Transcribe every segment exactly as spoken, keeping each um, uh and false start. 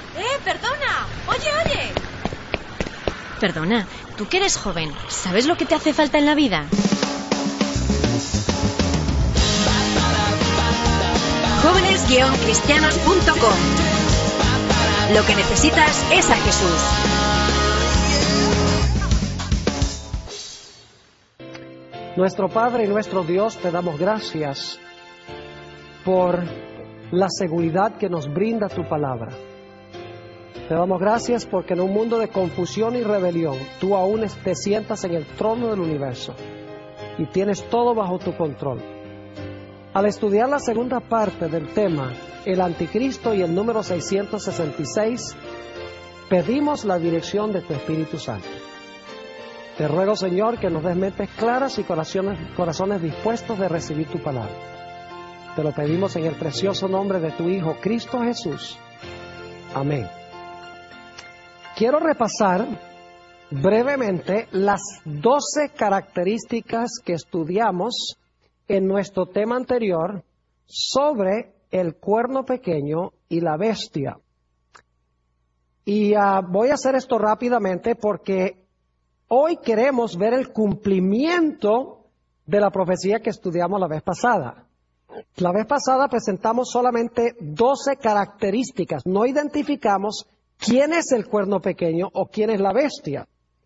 ¡Eh, perdona! ¡Oye, oye! Perdona, tú que eres joven, ¿sabes lo que te hace falta en la vida? jóvenes guion cristianos punto com. Lo que necesitas es a Jesús. Nuestro Padre y nuestro Dios, te damos gracias por la seguridad que nos brinda tu palabra. Te damos gracias porque en un mundo de confusión y rebelión, tú aún te sientas en el trono del universo y tienes todo bajo tu control. Al estudiar la segunda parte del tema, el anticristo y el número seiscientos sesenta y seis, pedimos la dirección de tu Espíritu Santo. Te ruego, Señor, que nos des mentes claras y corazones, corazones dispuestos de recibir tu palabra. Te lo pedimos en el precioso nombre de tu Hijo, Cristo Jesús. Amén. Quiero repasar brevemente las doce características que estudiamos en nuestro tema anterior sobre el cuerno pequeño y la bestia. Y uh, voy a hacer esto rápidamente porque hoy queremos ver el cumplimiento de la profecía que estudiamos la vez pasada. La vez pasada presentamos solamente doce características, no identificamos quién es el cuerno pequeño o quién es la bestia.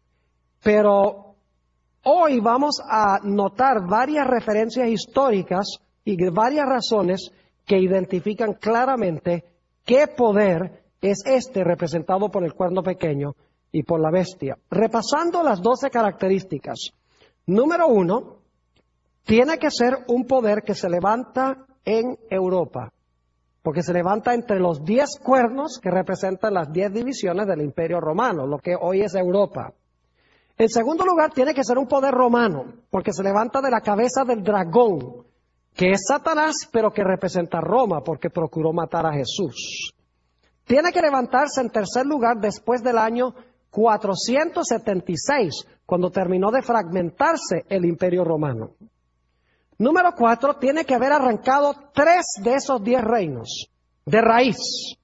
Pero hoy vamos a notar varias referencias históricas y varias razones que identifican claramente qué poder es este representado por el cuerno pequeño y por la bestia. Repasando las doce características. Número uno, tiene que ser un poder que se levanta en Europa, porque se levanta entre los diez cuernos que representan las diez divisiones del Imperio Romano, lo que hoy es Europa. En segundo lugar, tiene que ser un poder romano, porque se levanta de la cabeza del dragón, que es Satanás, pero que representa Roma, porque procuró matar a Jesús. Tiene que levantarse en tercer lugar después del año cuatrocientos setenta y seis, cuando terminó de fragmentarse el Imperio Romano. Número cuatro, tiene que haber arrancado tres de esos diez reinos de raíz.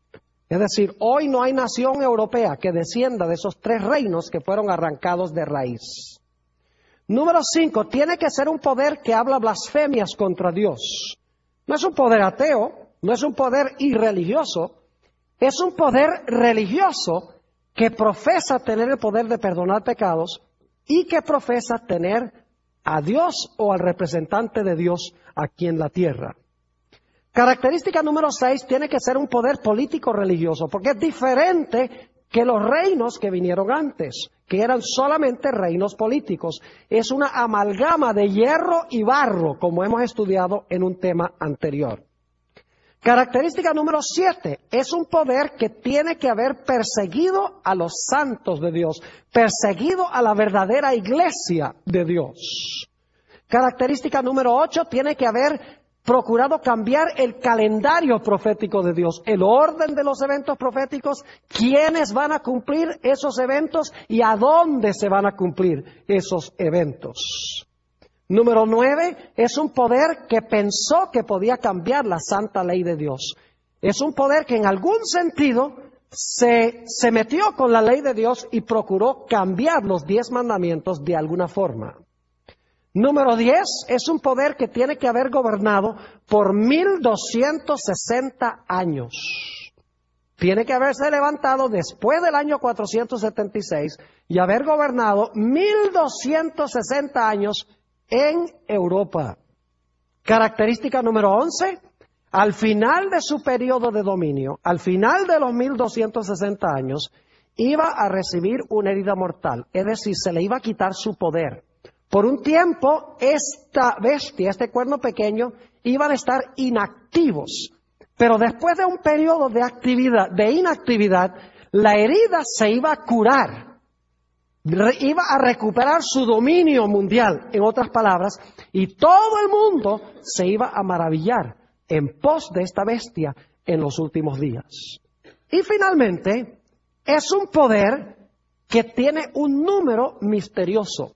Es decir, hoy no hay nación europea que descienda de esos tres reinos que fueron arrancados de raíz. Número cinco, tiene que ser un poder que habla blasfemias contra Dios. No es un poder ateo, no es un poder irreligioso, es un poder religioso que profesa tener el poder de perdonar pecados y que profesa tener a Dios o al representante de Dios aquí en la tierra. Característica número seis, tiene que ser un poder político religioso, porque es diferente que los reinos que vinieron antes, que eran solamente reinos políticos. Es una amalgama de hierro y barro, como hemos estudiado en un tema anterior. Característica número siete, es un poder que tiene que haber perseguido a los santos de Dios, perseguido a la verdadera iglesia de Dios. Característica número ocho, tiene que haber procurado cambiar el calendario profético de Dios, el orden de los eventos proféticos, quiénes van a cumplir esos eventos y a dónde se van a cumplir esos eventos. Número nueve, es un poder que pensó que podía cambiar la santa ley de Dios. Es un poder que en algún sentido se, se metió con la ley de Dios y procuró cambiar los diez mandamientos de alguna forma. Número diez, es un poder que tiene que haber gobernado por mil doscientos sesenta años. Tiene que haberse levantado después del año cuatrocientos setenta y seis y haber gobernado mil doscientos sesenta años en Europa. Característica número once, al final de su periodo de dominio, al final de los mil doscientos sesenta años, iba a recibir una herida mortal, es decir, se le iba a quitar su poder. Por un tiempo, esta bestia, este cuerno pequeño, iban a estar inactivos, pero después de un periodo de actividad, de inactividad, la herida se iba a curar. Iba a recuperar su dominio mundial, en otras palabras, y todo el mundo se iba a maravillar en pos de esta bestia en los últimos días. Y finalmente, es un poder que tiene un número misterioso.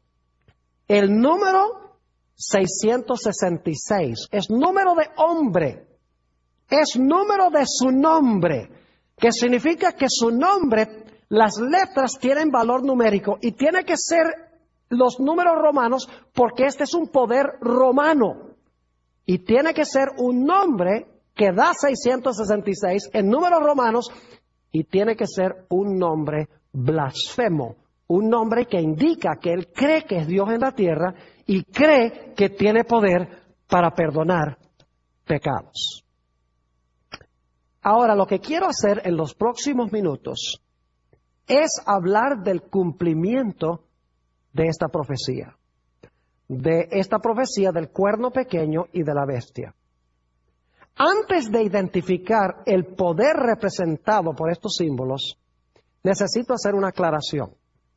El número seiscientos sesenta y seis es número de hombre, es número de su nombre. que significa que su nombre, las letras tienen valor numérico y tiene que ser los números romanos porque este es un poder romano. Y tiene que ser un nombre que da seiscientos sesenta y seis en números romanos y tiene que ser un nombre blasfemo, un nombre que indica que él cree que es Dios en la tierra y cree que tiene poder para perdonar pecados. Ahora, lo que quiero hacer en los próximos minutos es hablar del cumplimiento de esta profecía, de esta profecía del cuerno pequeño y de la bestia. Antes de identificar el poder representado por estos símbolos, necesito hacer una aclaración.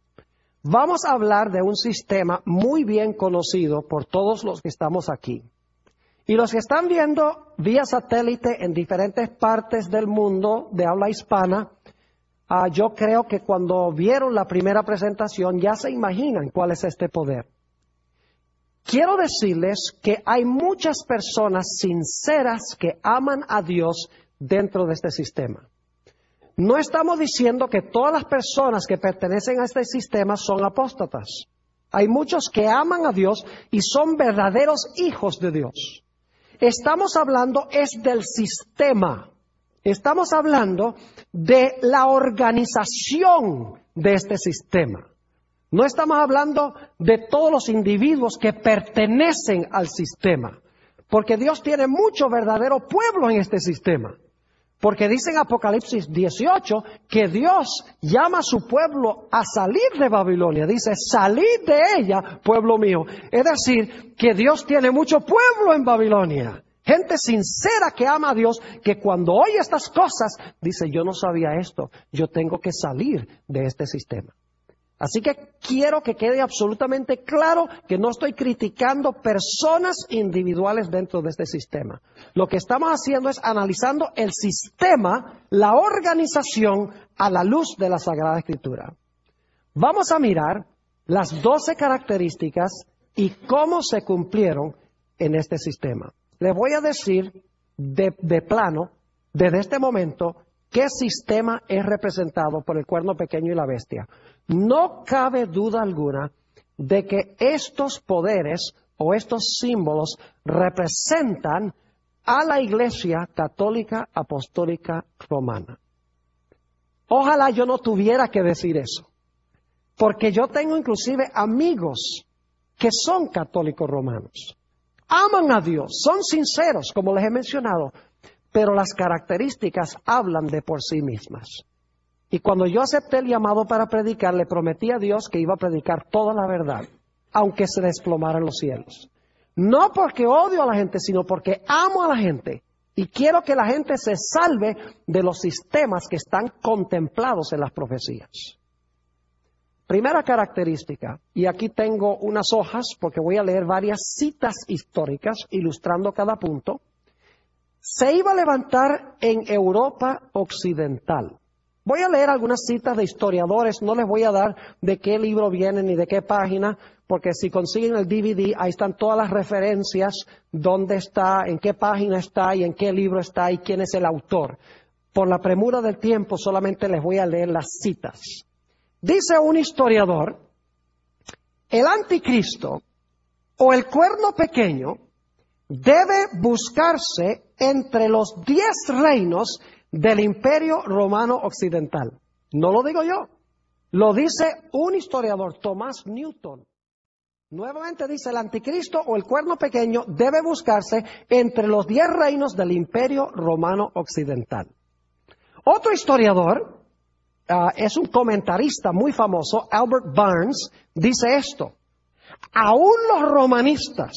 Vamos a hablar de un sistema muy bien conocido por todos los que estamos aquí. Y los que están viendo vía satélite en diferentes partes del mundo de habla hispana, uh, yo creo que cuando vieron la primera presentación ya se imaginan cuál es este poder. Quiero decirles que hay muchas personas sinceras que aman a Dios dentro de este sistema. No estamos diciendo que todas las personas que pertenecen a este sistema son apóstatas. Hay muchos que aman a Dios y son verdaderos hijos de Dios. Estamos hablando es del sistema. Estamos hablando de la organización de este sistema. No estamos hablando de todos los individuos que pertenecen al sistema, porque Dios tiene mucho verdadero pueblo en este sistema. Porque dice en Apocalipsis dieciocho que Dios llama a su pueblo a salir de Babilonia. Dice, salid de ella, pueblo mío. Es decir, que Dios tiene mucho pueblo en Babilonia. Gente sincera que ama a Dios, que cuando oye estas cosas, dice, yo no sabía esto, yo tengo que salir de este sistema. Así que quiero que quede absolutamente claro que no estoy criticando personas individuales dentro de este sistema. Lo que estamos haciendo es analizando el sistema, la organización a la luz de la Sagrada Escritura. Vamos a mirar las doce características y cómo se cumplieron en este sistema. Les voy a decir de, de plano, desde este momento, qué sistema es representado por el cuerno pequeño y la bestia. No cabe duda alguna de que estos poderes o estos símbolos representan a la Iglesia Católica Apostólica Romana. Ojalá yo no tuviera que decir eso, porque yo tengo inclusive amigos que son católicos romanos. Aman a Dios, son sinceros, como les he mencionado, pero las características hablan de por sí mismas. Y cuando yo acepté el llamado para predicar, le prometí a Dios que iba a predicar toda la verdad, aunque se desplomaran los cielos. No porque odio a la gente, sino porque amo a la gente y quiero que la gente se salve de los sistemas que están contemplados en las profecías. Primera característica, y aquí tengo unas hojas porque voy a leer varias citas históricas ilustrando cada punto. Se iba a levantar en Europa Occidental. Voy a leer algunas citas de historiadores, no les voy a dar de qué libro vienen ni de qué página, porque si consiguen el D V D, ahí están todas las referencias, dónde está, en qué página está y en qué libro está y quién es el autor. Por la premura del tiempo solamente les voy a leer las citas. Dice un historiador, el anticristo o el cuerno pequeño debe buscarse entre los diez reinos del Imperio Romano Occidental. No lo digo yo, lo dice un historiador, Thomas Newton. Nuevamente dice, el anticristo o el cuerno pequeño debe buscarse entre los diez reinos del Imperio Romano Occidental. Otro historiador, uh, es un comentarista muy famoso, Albert Barnes, dice esto, aún los romanistas,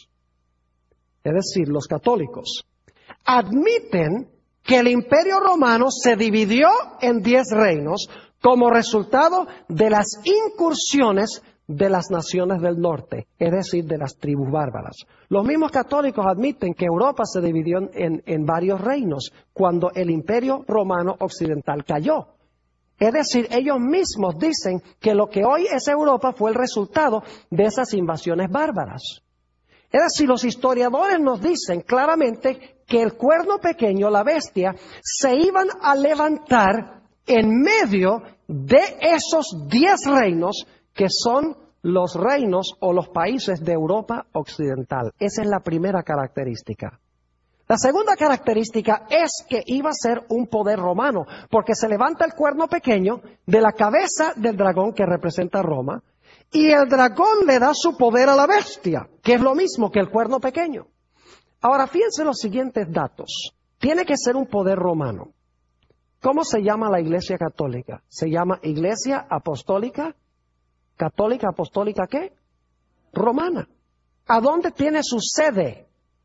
es decir, los católicos, admiten que el Imperio Romano se dividió en diez reinos como resultado de las incursiones de las naciones del norte, es decir, de las tribus bárbaras. Los mismos católicos admiten que Europa se dividió en, en varios reinos cuando el Imperio Romano Occidental cayó. Es decir, ellos mismos dicen que lo que hoy es Europa fue el resultado de esas invasiones bárbaras. Es decir, los historiadores nos dicen claramente que el cuerno pequeño, la bestia, se iban a levantar en medio de esos diez reinos que son los reinos o los países de Europa Occidental. Esa es la primera característica. La segunda característica es que iba a ser un poder romano, porque se levanta el cuerno pequeño de la cabeza del dragón que representa Roma, y el dragón le da su poder a la bestia, que es lo mismo que el cuerno pequeño. Ahora, fíjense los siguientes datos. Tiene que ser un poder romano. ¿Cómo se llama la Iglesia Católica? Se llama Iglesia Apostólica, Católica, Apostólica, ¿qué? Romana. ¿A dónde tiene su sede?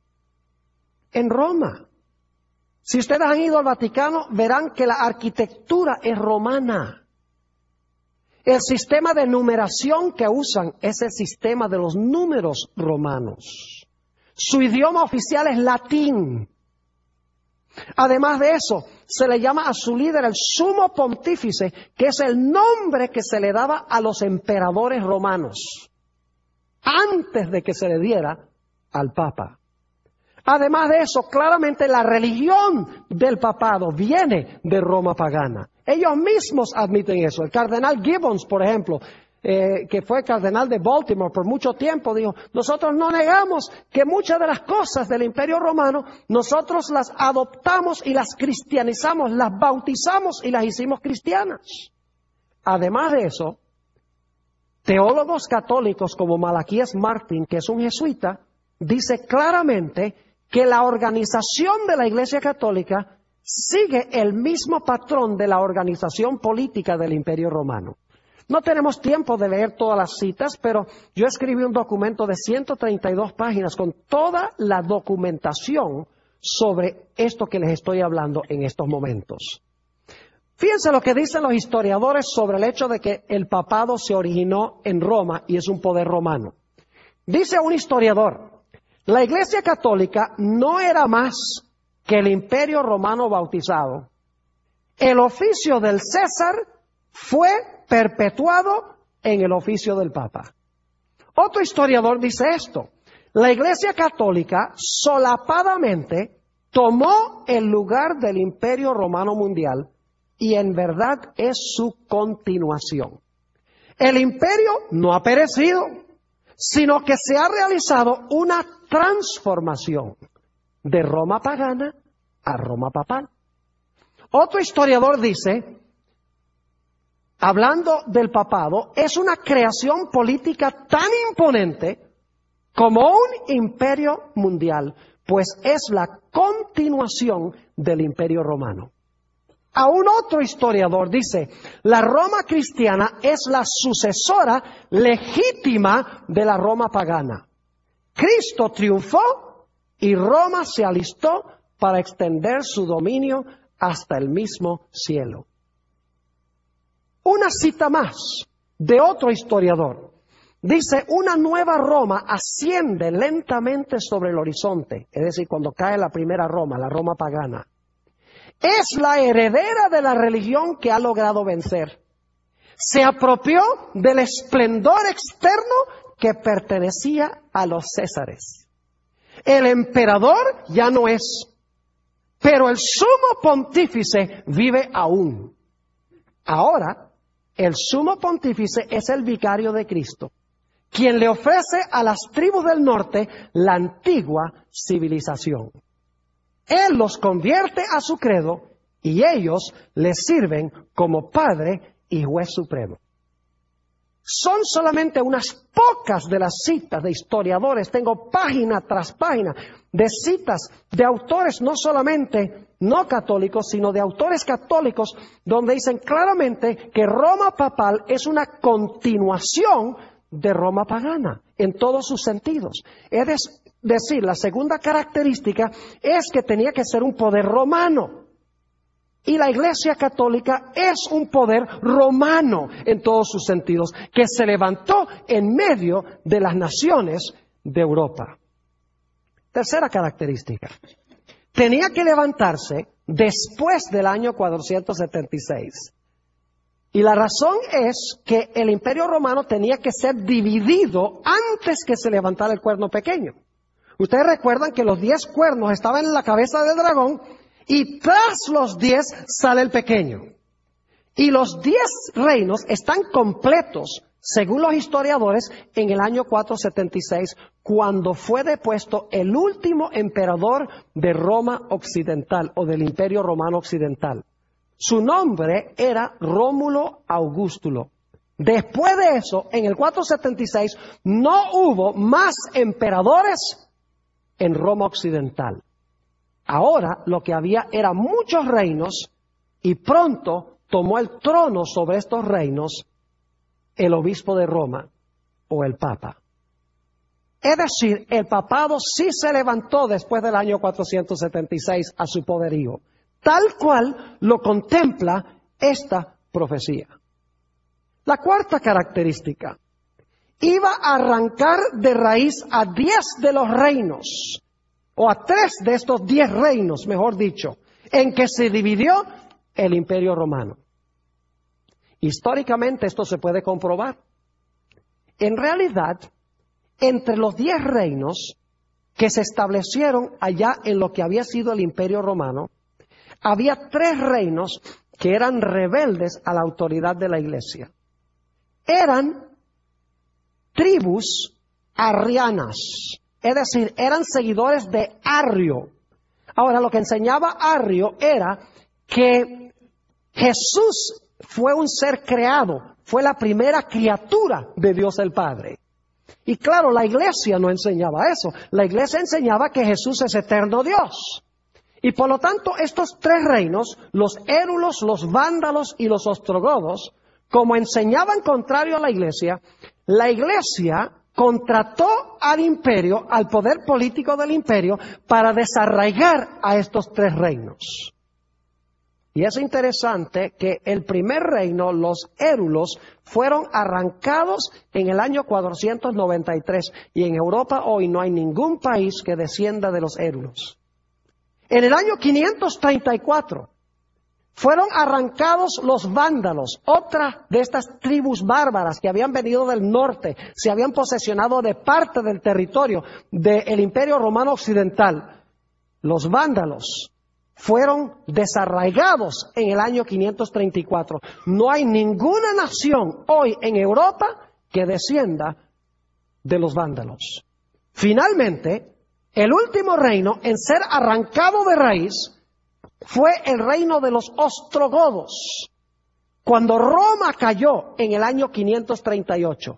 En Roma. Si ustedes han ido al Vaticano, verán que la arquitectura es romana. El sistema de numeración que usan es el sistema de los números romanos. Su idioma oficial es latín. Además de eso, se le llama a su líder el sumo pontífice, que es el nombre que se le daba a los emperadores romanos, antes de que se le diera al papa. Además de eso, claramente la religión del papado viene de Roma pagana. Ellos mismos admiten eso. El cardenal Gibbons, por ejemplo, eh, que fue cardenal de Baltimore por mucho tiempo, dijo, nosotros no negamos que muchas de las cosas del Imperio Romano, nosotros las adoptamos y las cristianizamos, las bautizamos y las hicimos cristianas. Además de eso, teólogos católicos como Malaquías Martín, que es un jesuita, dice claramente que la organización de la Iglesia Católica sigue el mismo patrón de la organización política del Imperio Romano. No tenemos tiempo de leer todas las citas, pero yo escribí un documento de ciento treinta y dos páginas con toda la documentación sobre esto que les estoy hablando en estos momentos. Fíjense lo que dicen los historiadores sobre el hecho de que el papado se originó en Roma y es un poder romano. Dice un historiador, la Iglesia Católica no era más que el Imperio Romano bautizado. El oficio del César fue perpetuado en el oficio del Papa. Otro historiador dice esto, la Iglesia Católica solapadamente tomó el lugar del Imperio Romano Mundial y en verdad es su continuación. El imperio no ha perecido, sino que se ha realizado una transformación de Roma pagana a Roma papal. Otro historiador dice, hablando del papado, es una creación política tan imponente como un imperio mundial, pues es la continuación del Imperio Romano. Aún otro historiador dice, la Roma cristiana es la sucesora legítima de la Roma pagana. Cristo triunfó y Roma se alistó para extender su dominio hasta el mismo cielo. Una cita más de otro historiador. Dice, una nueva Roma asciende lentamente sobre el horizonte, es decir, cuando cae la primera Roma, la Roma pagana. Es la heredera de la religión que ha logrado vencer. Se apropió del esplendor externo que pertenecía a los césares. El emperador ya no es, pero el sumo pontífice vive aún. Ahora, el sumo pontífice es el vicario de Cristo, quien le ofrece a las tribus del norte la antigua civilización. Él los convierte a su credo y ellos le sirven como Padre y Juez Supremo. Son solamente unas pocas de las citas de historiadores, tengo página tras página de citas de autores no solamente no católicos, sino de autores católicos, donde dicen claramente que Roma papal es una continuación de Roma pagana, en todos sus sentidos. Es decir, la segunda característica es que tenía que ser un poder romano. Y la Iglesia Católica es un poder romano en todos sus sentidos, que se levantó en medio de las naciones de Europa. Tercera característica. Tenía que levantarse después del año cuatrocientos setenta y seis. Y la razón es que el Imperio Romano tenía que ser dividido antes que se levantara el cuerno pequeño. Ustedes recuerdan que los diez cuernos estaban en la cabeza del dragón y tras los diez sale el pequeño. Y los diez reinos están completos, según los historiadores, en el año cuatrocientos setenta y seis, cuando fue depuesto el último emperador de Roma Occidental o del Imperio Romano Occidental. Su nombre era Rómulo Augustulo. Después de eso, en el cuatrocientos setenta y seis, no hubo más emperadores en Roma Occidental. Ahora lo que había eran muchos reinos y pronto tomó el trono sobre estos reinos el obispo de Roma o el papa. Es decir, el papado sí se levantó después del año cuatrocientos setenta y seis a su poderío, tal cual lo contempla esta profecía. La cuarta característica, iba a arrancar de raíz a diez de los reinos, o a tres de estos diez reinos, mejor dicho, en que se dividió el Imperio Romano. Históricamente esto se puede comprobar. En realidad, entre los diez reinos que se establecieron allá en lo que había sido el Imperio Romano, había tres reinos que eran rebeldes a la autoridad de la Iglesia. Eran tribus arrianas, es decir, eran seguidores de Arrio. Ahora, lo que enseñaba Arrio era que Jesús fue un ser creado, fue la primera criatura de Dios el Padre. Y claro, la Iglesia no enseñaba eso. La Iglesia enseñaba que Jesús es eterno Dios. Y por lo tanto, estos tres reinos, los érulos, los vándalos y los ostrogodos, como enseñaban contrario a la Iglesia, la Iglesia contrató al imperio, al poder político del imperio, para desarraigar a estos tres reinos. Y es interesante que el primer reino, los érulos, fueron arrancados en el año cuatrocientos noventa y tres. Y en Europa hoy no hay ningún país que descienda de los érulos. En el año quinientos treinta y cuatro fueron arrancados los vándalos, otra de estas tribus bárbaras que habían venido del norte, se habían posesionado de parte del territorio del Imperio Romano Occidental. Los vándalos fueron desarraigados en el año quinientos treinta y cuatro. No hay ninguna nación hoy en Europa que descienda de los vándalos. Finalmente, el último reino en ser arrancado de raíz fue el reino de los ostrogodos, cuando Roma cayó en el año quinientos treinta y ocho.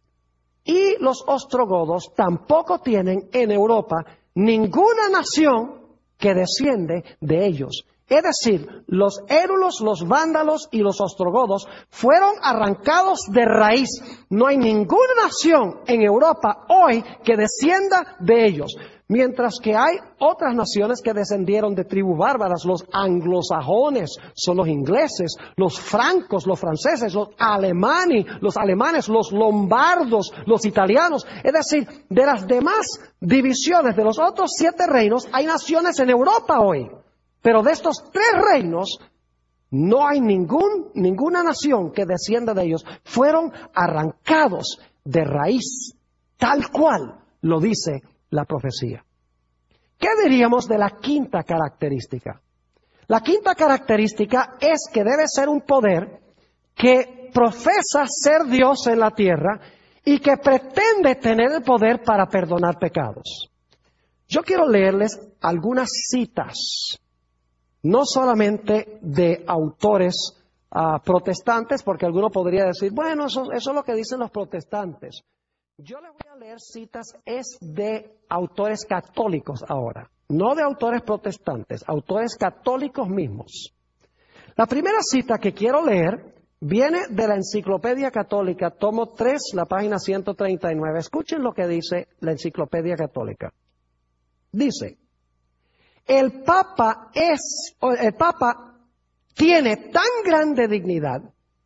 Y los ostrogodos tampoco tienen en Europa ninguna nación que desciende de ellos. Es decir, los érulos, los vándalos y los ostrogodos fueron arrancados de raíz. No hay ninguna nación en Europa hoy que descienda de ellos. Mientras que hay otras naciones que descendieron de tribus bárbaras, los anglosajones son los ingleses, los francos, los franceses, los alemanes, los alemanes, los lombardos, los italianos. Es decir, de las demás divisiones de los otros siete reinos, hay naciones en Europa hoy. Pero de estos tres reinos, no hay ningún, ninguna nación que descienda de ellos. Fueron arrancados de raíz, tal cual lo dice la profecía. ¿Qué diríamos de la quinta característica? La quinta característica es que debe ser un poder que profesa ser Dios en la tierra y que pretende tener el poder para perdonar pecados. Yo quiero leerles algunas citas, no solamente de autores uh, protestantes, porque alguno podría decir, bueno, eso, eso es lo que dicen los protestantes. Yo les voy a leer citas es de autores católicos ahora, no de autores protestantes, autores católicos mismos. La primera cita que quiero leer viene de la Enciclopedia Católica, tomo tres, la página ciento treinta y nueve. Escuchen lo que dice la Enciclopedia Católica. Dice, el Papa es, el Papa tiene tan grande dignidad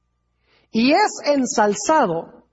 y es ensalzado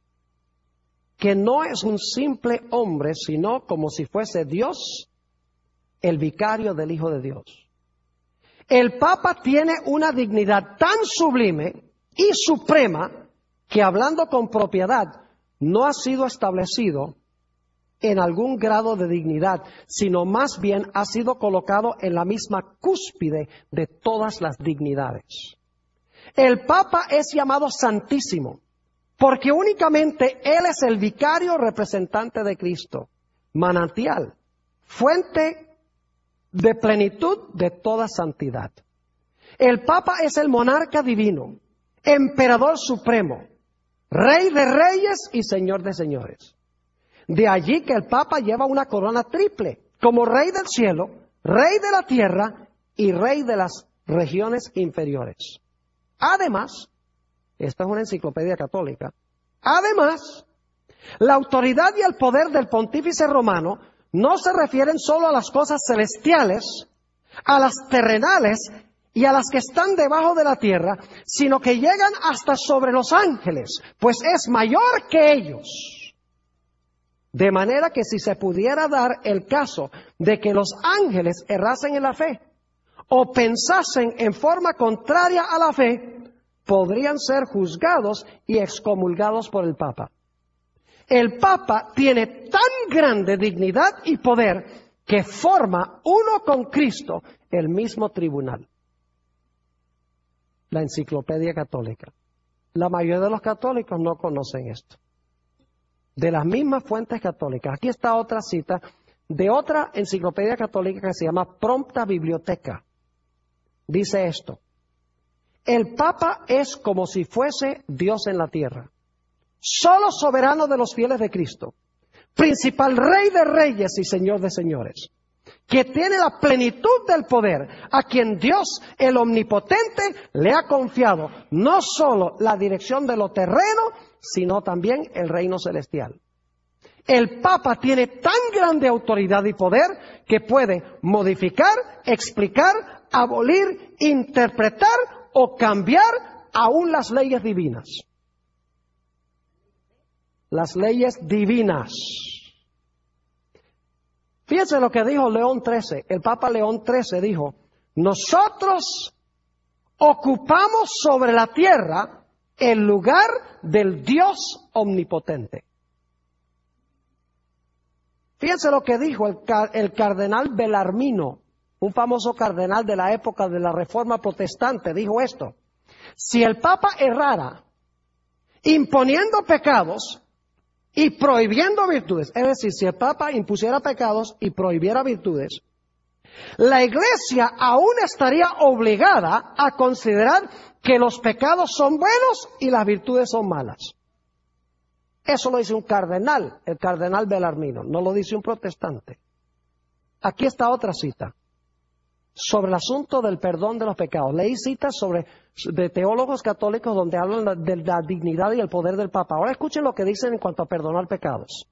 que no es un simple hombre, sino como si fuese Dios, el vicario del Hijo de Dios. El Papa tiene una dignidad tan sublime y suprema que, hablando con propiedad, no ha sido establecido en algún grado de dignidad, sino más bien ha sido colocado en la misma cúspide de todas las dignidades. El Papa es llamado Santísimo, porque únicamente Él es el vicario representante de Cristo, manantial, fuente de plenitud de toda santidad. El Papa es el monarca divino, emperador supremo, Rey de reyes y Señor de señores. De allí que el Papa lleva una corona triple, como Rey del cielo, Rey de la tierra y Rey de las regiones inferiores. Además, esta es una enciclopedia católica, además, la autoridad y el poder del pontífice romano no se refieren solo a las cosas celestiales, a las terrenales y a las que están debajo de la tierra, sino que llegan hasta sobre los ángeles, pues es mayor que ellos. De manera que si se pudiera dar el caso de que los ángeles errasen en la fe o pensasen en forma contraria a la fe, podrían ser juzgados y excomulgados por el Papa. El Papa tiene tan grande dignidad y poder que forma uno con Cristo el mismo tribunal. La enciclopedia católica. La mayoría de los católicos no conocen esto. De las mismas fuentes católicas. Aquí está otra cita de otra enciclopedia católica que se llama Prompta Biblioteca. Dice esto: el Papa es como si fuese Dios en la tierra, solo soberano de los fieles de Cristo, principal Rey de reyes y Señor de señores, que tiene la plenitud del poder, a quien Dios, el Omnipotente, le ha confiado no solo la dirección de lo terreno, sino también el reino celestial. El Papa tiene tan grande autoridad y poder que puede modificar, explicar, abolir, interpretar o cambiar aún las leyes divinas. Las leyes divinas. Fíjense lo que dijo León trece. El Papa León trece dijo: nosotros ocupamos sobre la tierra el lugar del Dios omnipotente. Fíjense lo que dijo el, el cardenal Bellarmino, un famoso cardenal de la época de la Reforma Protestante. Dijo esto: si el Papa errara imponiendo pecados y prohibiendo virtudes, es decir, si el Papa impusiera pecados y prohibiera virtudes, la Iglesia aún estaría obligada a considerar que los pecados son buenos y las virtudes son malas. Eso lo dice un cardenal, el cardenal Bellarmino, no lo dice un protestante. Aquí está otra cita sobre el asunto del perdón de los pecados. Leí citas sobre, de teólogos católicos donde hablan de la dignidad y el poder del Papa. Ahora escuchen lo que dicen en cuanto a perdonar pecados.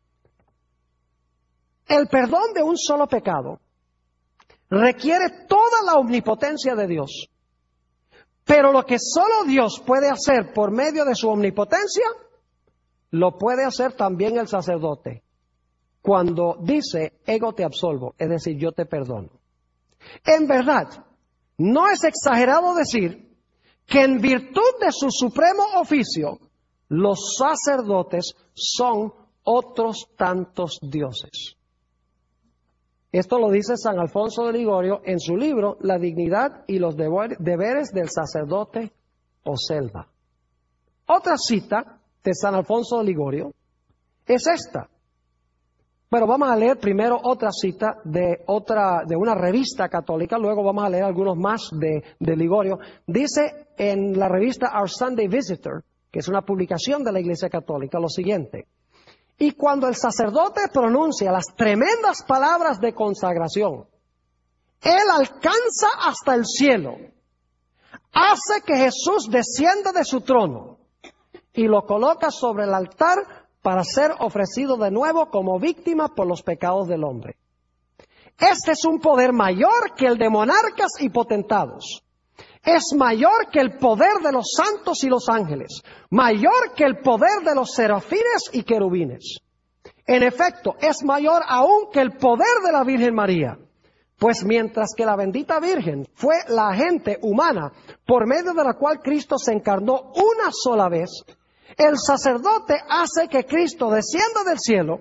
El perdón de un solo pecado requiere toda la omnipotencia de Dios. Pero lo que solo Dios puede hacer por medio de su omnipotencia, lo puede hacer también el sacerdote, cuando dice, ego te absolvo, es decir, yo te perdono. En verdad, no es exagerado decir que en virtud de su supremo oficio, los sacerdotes son otros tantos dioses. Esto lo dice San Alfonso de Ligorio en su libro La dignidad y los deberes del sacerdote o selva. Otra cita de San Alfonso de Ligorio es esta. Bueno, vamos a leer primero otra cita de otra de una revista católica, luego vamos a leer algunos más de, de Ligorio. Dice en la revista Our Sunday Visitor, que es una publicación de la Iglesia Católica, lo siguiente: y cuando el sacerdote pronuncia las tremendas palabras de consagración, él alcanza hasta el cielo, hace que Jesús descienda de su trono y lo coloca sobre el altar para ser ofrecido de nuevo como víctima por los pecados del hombre. Este es un poder mayor que el de monarcas y potentados. Es mayor que el poder de los santos y los ángeles, mayor que el poder de los serafines y querubines. En efecto, es mayor aún que el poder de la Virgen María, pues mientras que la bendita Virgen fue la agente humana por medio de la cual Cristo se encarnó una sola vez, el sacerdote hace que Cristo descienda del cielo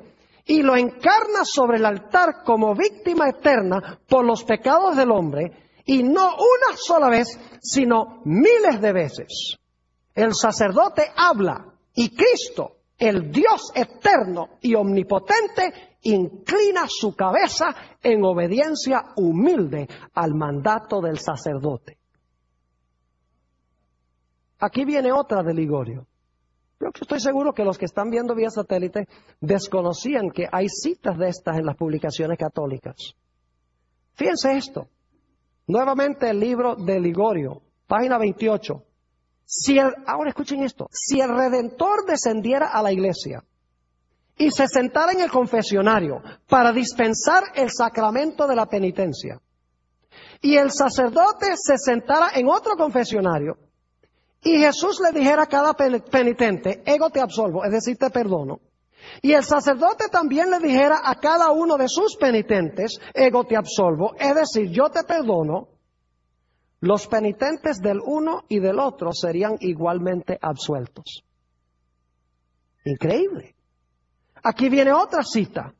y lo encarna sobre el altar como víctima eterna por los pecados del hombre, y no una sola vez, sino miles de veces. El sacerdote habla y Cristo, el Dios eterno y omnipotente, inclina su cabeza en obediencia humilde al mandato del sacerdote. Aquí viene otra de Ligorio. Yo estoy seguro que los que están viendo vía satélite desconocían que hay citas de estas en las publicaciones católicas. Fíjense esto. Nuevamente el libro de Ligorio, página veintiocho. Si el, ahora escuchen esto. Si el Redentor descendiera a la iglesia y se sentara en el confesionario para dispensar el sacramento de la penitencia, y el sacerdote se sentara en otro confesionario, y Jesús le dijera a cada penitente, ego te absolvo, es decir, te perdono. Y el sacerdote también le dijera a cada uno de sus penitentes, ego te absolvo, es decir, yo te perdono. Los penitentes del uno y del otro serían igualmente absueltos. Increíble. Aquí viene otra cita.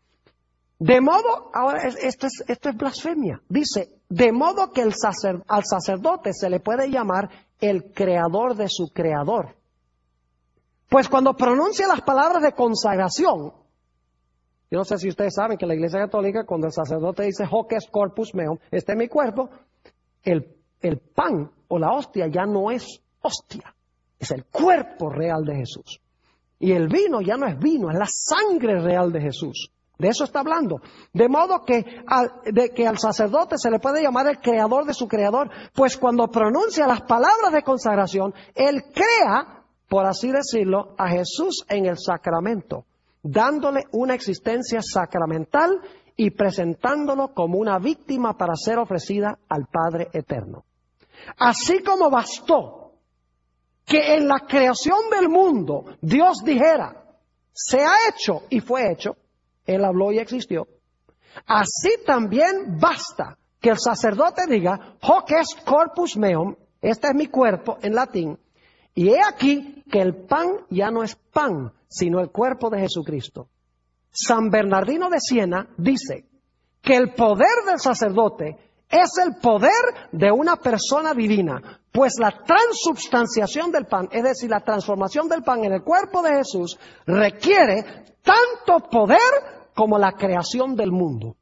De modo, ahora esto es, esto es blasfemia. Dice, de modo que el sacer, al sacerdote se le puede llamar el creador de su creador. Pues cuando pronuncia las palabras de consagración, yo no sé si ustedes saben que la Iglesia Católica, cuando el sacerdote dice hoc est corpus meum, este es mi cuerpo, el, el pan o la hostia ya no es hostia, es el cuerpo real de Jesús. Y el vino ya no es vino, es la sangre real de Jesús. De eso está hablando. De modo que al, de que al sacerdote se le puede llamar el creador de su creador, pues cuando pronuncia las palabras de consagración, él crea, por así decirlo, a Jesús en el sacramento, dándole una existencia sacramental y presentándolo como una víctima para ser ofrecida al Padre Eterno. Así como bastó que en la creación del mundo Dios dijera, se ha hecho y fue hecho, Él habló y existió. Así también basta que el sacerdote diga, hoc est corpus meum, este es mi cuerpo en latín, y he aquí que el pan ya no es pan, sino el cuerpo de Jesucristo. San Bernardino de Siena dice que el poder del sacerdote es el poder de una persona divina, pues la transubstanciación del pan, es decir, la transformación del pan en el cuerpo de Jesús, requiere tanto poder como la creación del mundo.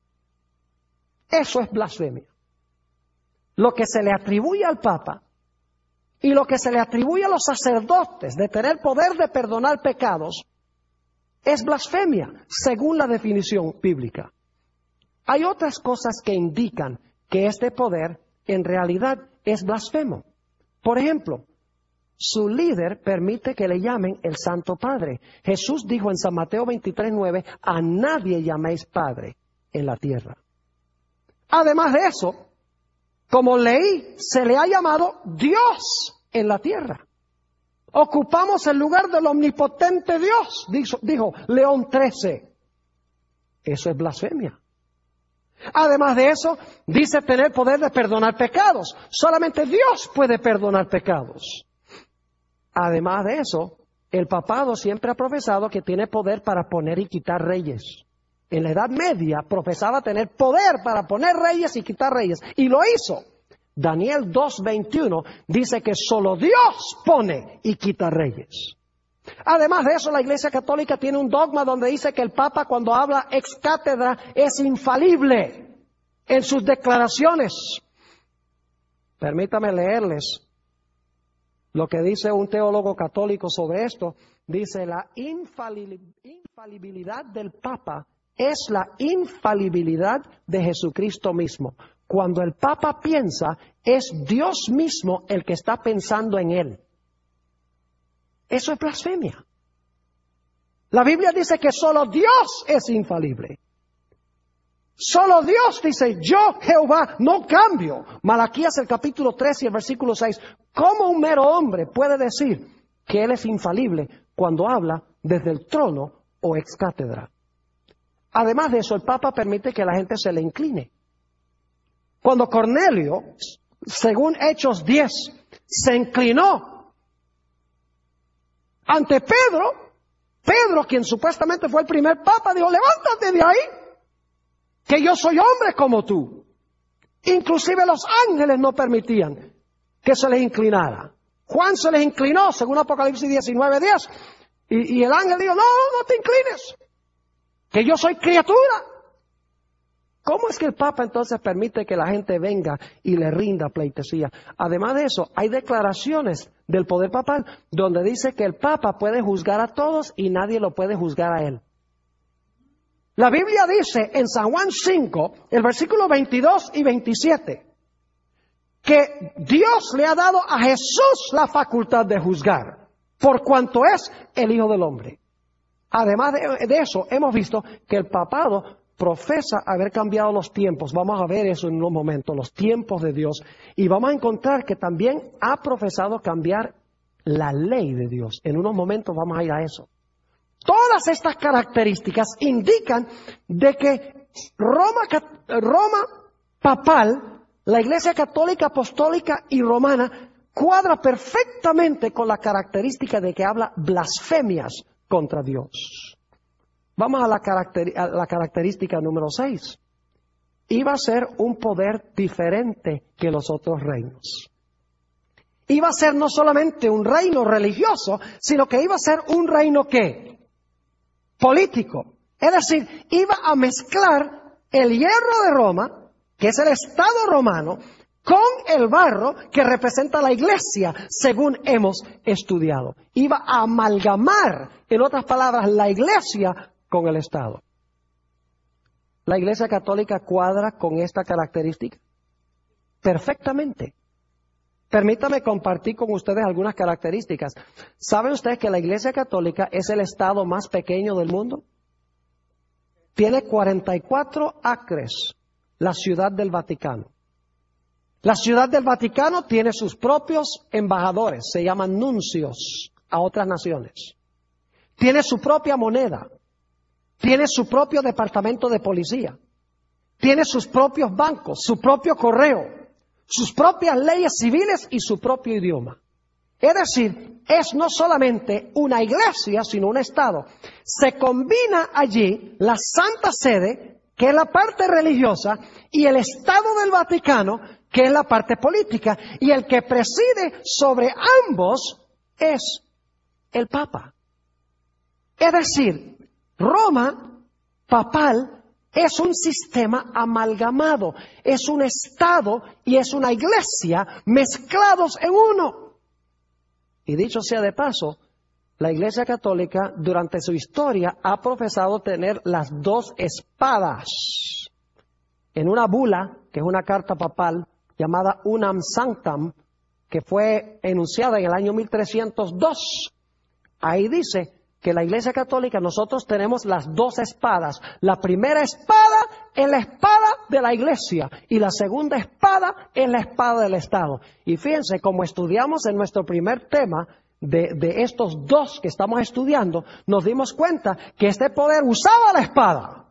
Eso es blasfemia. Lo que se le atribuye al Papa y lo que se le atribuye a los sacerdotes de tener poder de perdonar pecados es blasfemia, según la definición bíblica. Hay otras cosas que indican que este poder en realidad es blasfemo. Por ejemplo, su líder permite que le llamen el Santo Padre. Jesús dijo en San Mateo veintitrés nueve, a nadie llaméis Padre en la tierra. Además de eso, como leí, se le ha llamado Dios en la tierra. Ocupamos el lugar del omnipotente Dios, dijo, dijo León trece. Eso es blasfemia. Además de eso, dice tener poder de perdonar pecados. Solamente Dios puede perdonar pecados. Además de eso, el papado siempre ha profesado que tiene poder para poner y quitar reyes. En la Edad Media profesaba tener poder para poner reyes y quitar reyes. Y lo hizo. Daniel dos veintiuno dice que solo Dios pone y quita reyes. Además de eso, la Iglesia Católica tiene un dogma donde dice que el Papa, cuando habla ex cátedra, es infalible en sus declaraciones. Permítame leerles lo que dice un teólogo católico sobre esto. Dice, la infalibilidad del Papa es la infalibilidad de Jesucristo mismo. Cuando el Papa piensa, es Dios mismo el que está pensando en él. Eso es blasfemia. La Biblia dice que solo Dios es infalible. Solo Dios dice, yo Jehová no cambio. Malaquías el capítulo tres y el versículo seis. ¿Cómo un mero hombre puede decir que él es infalible cuando habla desde el trono o ex cátedra? Además de eso, el Papa permite que la gente se le incline. Cuando Cornelio, según Hechos diez, se inclinó ante Pedro, Pedro, quien supuestamente fue el primer papa, dijo, levántate de ahí, que yo soy hombre como tú. Inclusive los ángeles no permitían que se les inclinara. Juan se les inclinó, según Apocalipsis diecinueve diez, y, y el ángel dijo, no, no te inclines, que yo soy criatura. ¿Cómo es que el Papa entonces permite que la gente venga y le rinda pleitesía? Además de eso, hay declaraciones del poder papal donde dice que el Papa puede juzgar a todos y nadie lo puede juzgar a él. La Biblia dice en San Juan cinco, el versículo veintidós y veintisiete, que Dios le ha dado a Jesús la facultad de juzgar, por cuanto es el Hijo del Hombre. Además de, de eso, hemos visto que el papado profesa haber cambiado los tiempos. Vamos a ver eso en unos momentos, los tiempos de Dios. Y vamos a encontrar que también ha profesado cambiar la ley de Dios. En unos momentos vamos a ir a eso. Todas estas características indican de que Roma, Roma papal, la Iglesia Católica, Apostólica y Romana, cuadra perfectamente con la característica de que habla blasfemias contra Dios. Vamos a la, caracter, a la característica número seis. Iba a ser un poder diferente que los otros reinos. Iba a ser no solamente un reino religioso, sino que iba a ser un reino ¿qué? Político. Es decir, iba a mezclar el hierro de Roma, que es el Estado romano, con el barro que representa la Iglesia, según hemos estudiado. Iba a amalgamar, en otras palabras, la Iglesia con el Estado. ¿La Iglesia Católica cuadra con esta característica? Perfectamente. Permítame compartir con ustedes algunas características. ¿Saben ustedes que la Iglesia Católica es el Estado más pequeño del mundo? Tiene cuarenta y cuatro acres, la Ciudad del Vaticano. La Ciudad del Vaticano tiene sus propios embajadores, se llaman nuncios a otras naciones. Tiene su propia moneda. Tiene su propio departamento de policía. Tiene sus propios bancos, su propio correo, sus propias leyes civiles y su propio idioma. Es decir, es no solamente una iglesia, sino un Estado. Se combina allí la Santa Sede, que es la parte religiosa, y el Estado del Vaticano, que es la parte política. Y el que preside sobre ambos es el Papa. Es decir, Roma papal es un sistema amalgamado, es un Estado y es una iglesia mezclados en uno. Y dicho sea de paso, la Iglesia Católica durante su historia ha profesado tener las dos espadas. En una bula, que es una carta papal llamada Unam Sanctam, que fue enunciada en el año mil trescientos dos, ahí dice que la Iglesia Católica, nosotros tenemos las dos espadas. La primera espada es la espada de la Iglesia y la segunda espada es la espada del Estado. Y fíjense, como estudiamos en nuestro primer tema de, de estos dos que estamos estudiando, nos dimos cuenta que este poder usaba la espada.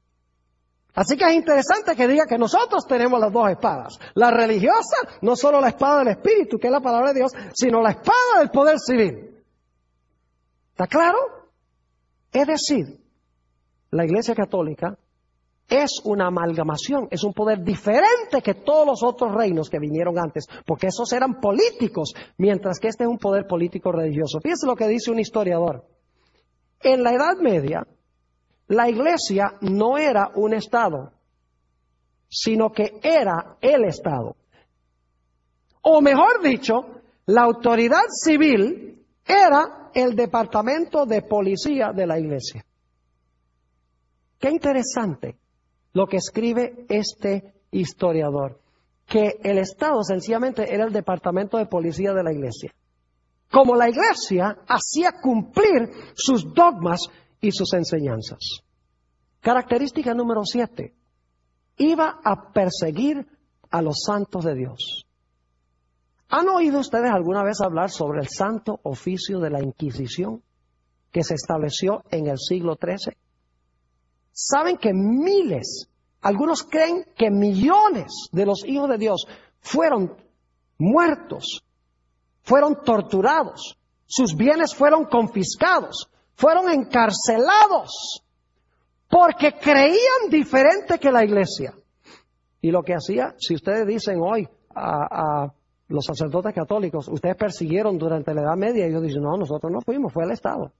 Así que es interesante que diga que nosotros tenemos las dos espadas. La religiosa, no solo la espada del Espíritu, que es la palabra de Dios, sino la espada del poder civil. ¿Está claro? Es decir, la Iglesia Católica es una amalgamación, es un poder diferente que todos los otros reinos que vinieron antes, porque esos eran políticos, mientras que este es un poder político religioso. Fíjense lo que dice un historiador. En la Edad Media, la Iglesia no era un Estado, sino que era el Estado. O mejor dicho, la autoridad civil era el departamento de policía de la Iglesia. Qué interesante lo que escribe este historiador, que el Estado sencillamente era el departamento de policía de la Iglesia. Como la Iglesia hacía cumplir sus dogmas y sus enseñanzas. Característica número siete. Iba a perseguir a los santos de Dios. ¿Han oído ustedes alguna vez hablar sobre el santo oficio de la Inquisición que se estableció en el siglo trece? ¿Saben que miles, algunos creen que millones de los hijos de Dios fueron muertos, fueron torturados, sus bienes fueron confiscados, fueron encarcelados porque creían diferente que la iglesia. Y lo que hacía, si ustedes dicen hoy a, a los sacerdotes católicos, ustedes persiguieron durante la Edad Media, y ellos dicen, no, nosotros no fuimos, fue el Estado.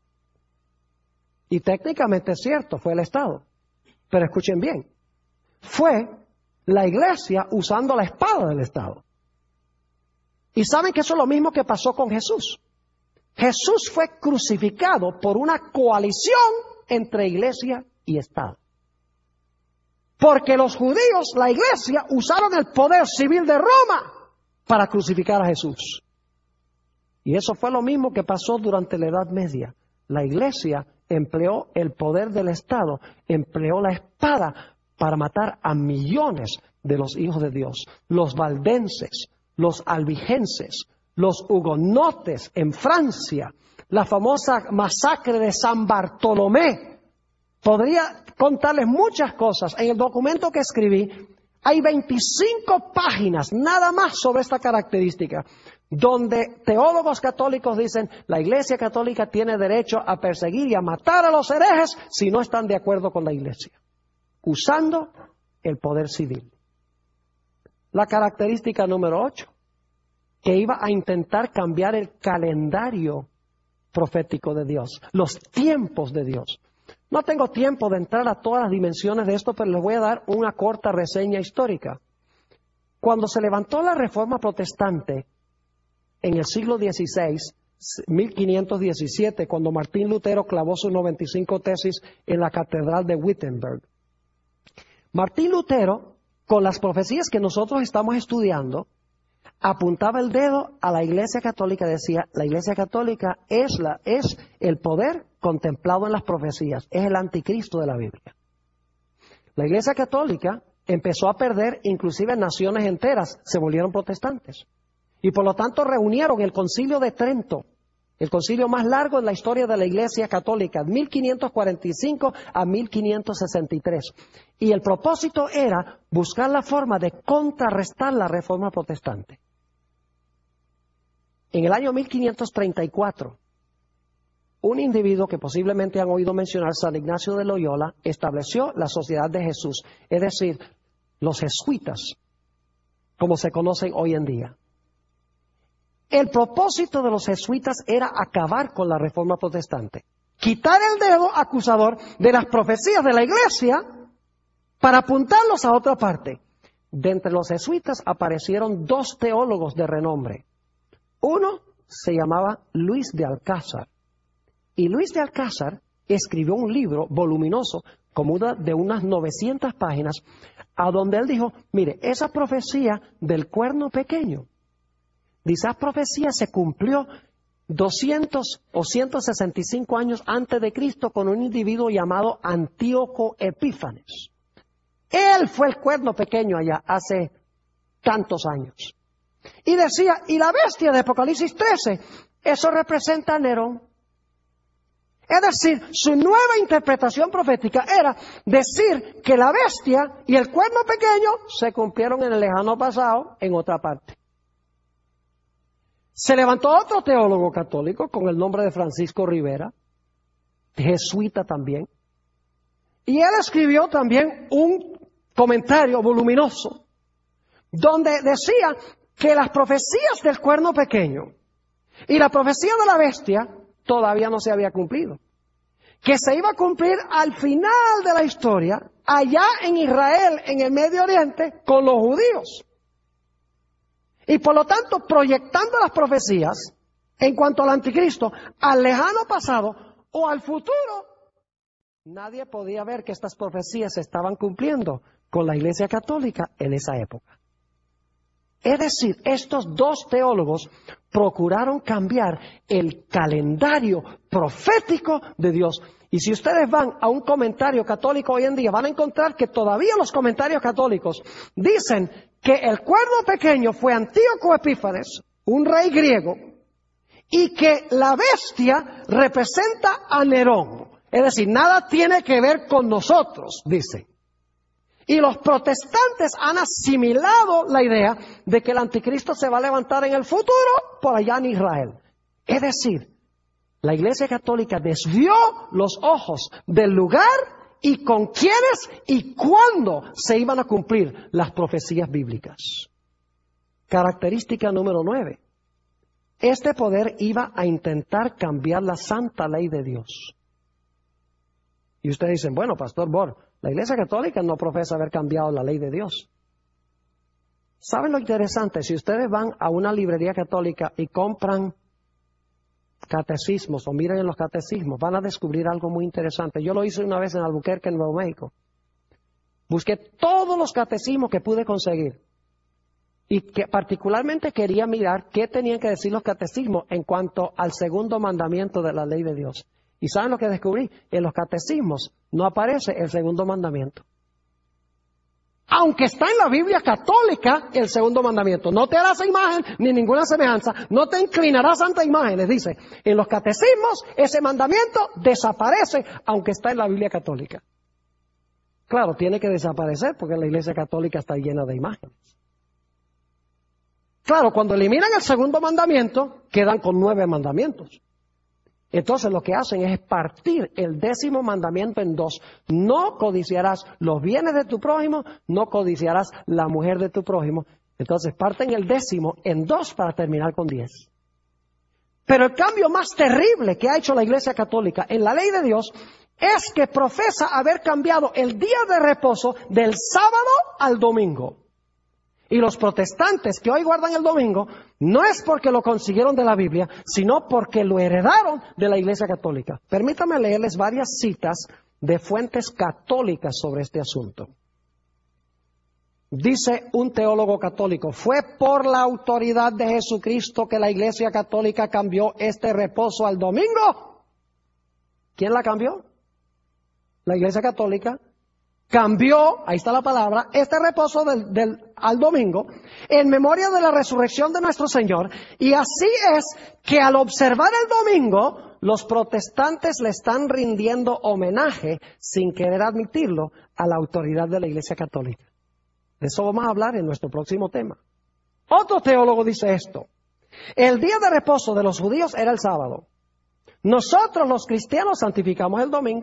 Y técnicamente es cierto, fue el Estado. Pero escuchen bien, fue la iglesia usando la espada del Estado. Y saben que eso es lo mismo que pasó con Jesús. Jesús fue crucificado por una coalición entre iglesia y Estado. Porque los judíos, la iglesia, usaron el poder civil de Roma para crucificar a Jesús. Y eso fue lo mismo que pasó durante la Edad Media. La iglesia empleó el poder del Estado, empleó la espada para matar a millones de los hijos de Dios. Los valdenses, los albigenses, los hugonotes en Francia, la famosa masacre de San Bartolomé. Podría contarles muchas cosas. En el documento que escribí hay veinticinco páginas nada más sobre esta característica, donde teólogos católicos dicen la Iglesia Católica tiene derecho a perseguir y a matar a los herejes si no están de acuerdo con la Iglesia, usando el poder civil. La característica número ocho, que iba a intentar cambiar el calendario profético de Dios, los tiempos de Dios. No tengo tiempo de entrar a todas las dimensiones de esto, pero les voy a dar una corta reseña histórica. Cuando se levantó la Reforma Protestante en el siglo dieciséis, mil quinientos diecisiete, cuando Martín Lutero clavó sus noventa y cinco tesis en la Catedral de Wittenberg, Martín Lutero, con las profecías que nosotros estamos estudiando, apuntaba el dedo a la Iglesia Católica y decía, la Iglesia Católica es, la, es el poder contemplado en las profecías, es el anticristo de la Biblia. La Iglesia Católica empezó a perder, inclusive naciones enteras se volvieron protestantes. Y por lo tanto reunieron el Concilio de Trento, el concilio más largo en la historia de la Iglesia Católica, mil quinientos cuarenta y cinco a mil quinientos sesenta y tres. Y el propósito era buscar la forma de contrarrestar la Reforma Protestante. En el año mil quinientos treinta y cuatro, un individuo que posiblemente han oído mencionar, San Ignacio de Loyola, estableció la Sociedad de Jesús, es decir, los jesuitas, como se conocen hoy en día. El propósito de los jesuitas era acabar con la Reforma Protestante, quitar el dedo acusador de las profecías de la Iglesia para apuntarlos a otra parte. De entre los jesuitas aparecieron dos teólogos de renombre. Uno se llamaba Luis de Alcázar, y Luis de Alcázar escribió un libro voluminoso, como una, de unas novecientas páginas, a donde él dijo, mire, esa profecía del cuerno pequeño, dice, esa profecía se cumplió doscientos o ciento sesenta y cinco años antes de Cristo con un individuo llamado Antíoco Epífanes. Él fue el cuerno pequeño allá hace tantos años. Y decía, y la bestia de Apocalipsis trece, eso representa a Nerón. Es decir, su nueva interpretación profética era decir que la bestia y el cuerno pequeño se cumplieron en el lejano pasado en otra parte. Se levantó otro teólogo católico con el nombre de Francisco Rivera, jesuita también, y él escribió también un comentario voluminoso donde decía que las profecías del cuerno pequeño y la profecía de la bestia todavía no se había cumplido, que se iba a cumplir al final de la historia allá en Israel, en el Medio Oriente, con los judíos. Y por lo tanto, proyectando las profecías en cuanto al anticristo al lejano pasado o al futuro, nadie podía ver que estas profecías se estaban cumpliendo con la Iglesia Católica en esa época. Es decir, estos dos teólogos procuraron cambiar el calendario profético de Dios. Y si ustedes van a un comentario católico hoy en día, van a encontrar que todavía los comentarios católicos dicen que el cuerno pequeño fue Antíoco Epífanes, un rey griego, y que la bestia representa a Nerón. Es decir, nada tiene que ver con nosotros, dicen. Y los protestantes han asimilado la idea de que el anticristo se va a levantar en el futuro por allá en Israel. Es decir, La Iglesia Católica desvió los ojos del lugar y con quiénes y cuándo se iban a cumplir las profecías bíblicas. Característica número nueve. Este poder iba a intentar cambiar la santa ley de Dios. Y ustedes dicen, bueno, Pastor Bor, la Iglesia Católica no profesa haber cambiado la ley de Dios. ¿Saben lo interesante? Si ustedes van a una librería católica y compran catecismos o miren en los catecismos, van a descubrir algo muy interesante. Yo lo hice una vez en Albuquerque, en Nuevo México. Busqué todos los catecismos que pude conseguir y que particularmente quería mirar qué tenían que decir los catecismos en cuanto al segundo mandamiento de la ley de Dios. ¿Y saben lo que descubrí? En los catecismos no aparece el segundo mandamiento. Aunque está en la Biblia católica el segundo mandamiento. No te harás imagen ni ninguna semejanza, no te inclinarás ante imágenes, dice. En los catecismos ese mandamiento desaparece, aunque está en la Biblia católica. Claro, tiene que desaparecer porque la Iglesia Católica está llena de imágenes. Claro, cuando eliminan el segundo mandamiento, quedan con nueve mandamientos. Entonces lo que hacen es partir el décimo mandamiento en dos. No codiciarás los bienes de tu prójimo, no codiciarás la mujer de tu prójimo. Entonces parten el décimo en dos para terminar con diez. Pero el cambio más terrible que ha hecho la Iglesia Católica en la ley de Dios es que profesa haber cambiado el día de reposo del sábado al domingo. Y los protestantes que hoy guardan el domingo no es porque lo consiguieron de la Biblia, sino porque lo heredaron de la Iglesia Católica. Permítanme leerles varias citas de fuentes católicas sobre este asunto. Dice un teólogo católico, fue por la autoridad de Jesucristo que la Iglesia Católica cambió este reposo al domingo. ¿Quién la cambió? La Iglesia Católica cambió, ahí está la palabra, este reposo del, del, al domingo en memoria de la resurrección de nuestro Señor. Y así es que al observar el domingo, los protestantes le están rindiendo homenaje, sin querer admitirlo, a la autoridad de la Iglesia Católica. De eso vamos a hablar en nuestro próximo tema. Otro teólogo dice esto. El día de reposo de los judíos era el sábado. Nosotros los cristianos santificamos el domingo.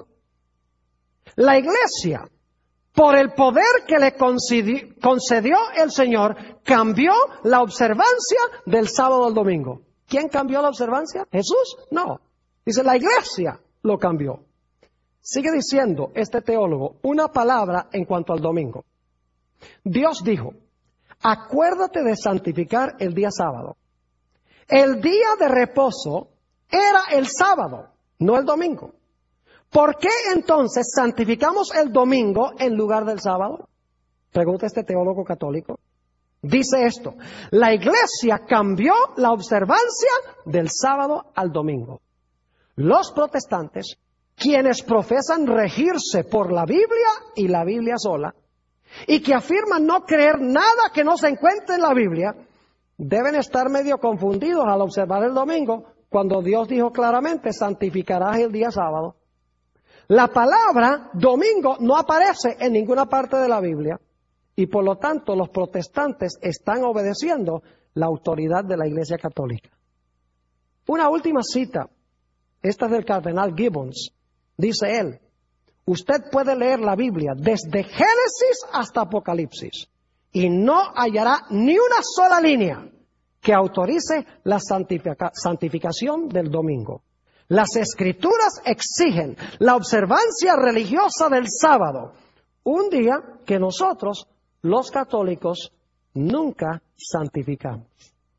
La Iglesia, por el poder que le concedió el Señor, cambió la observancia del sábado al domingo. ¿Quién cambió la observancia? ¿Jesús? No. Dice, la Iglesia lo cambió. Sigue diciendo este teólogo una palabra en cuanto al domingo. Dios dijo, acuérdate de santificar el día sábado. El día de reposo era el sábado, no el domingo. ¿Por qué entonces santificamos el domingo en lugar del sábado? Pregunta este teólogo católico. Dice esto, la Iglesia cambió la observancia del sábado al domingo. Los protestantes, quienes profesan regirse por la Biblia y la Biblia sola, y que afirman no creer nada que no se encuentre en la Biblia, deben estar medio confundidos al observar el domingo, cuando Dios dijo claramente, santificarás el día sábado. La palabra domingo no aparece en ninguna parte de la Biblia y por lo tanto los protestantes están obedeciendo la autoridad de la Iglesia Católica. Una última cita, esta es del cardenal Gibbons, dice él, usted puede leer la Biblia desde Génesis hasta Apocalipsis y no hallará ni una sola línea que autorice la santifica- santificación del domingo. Las Escrituras exigen la observancia religiosa del sábado, un día que nosotros, los católicos, nunca santificamos.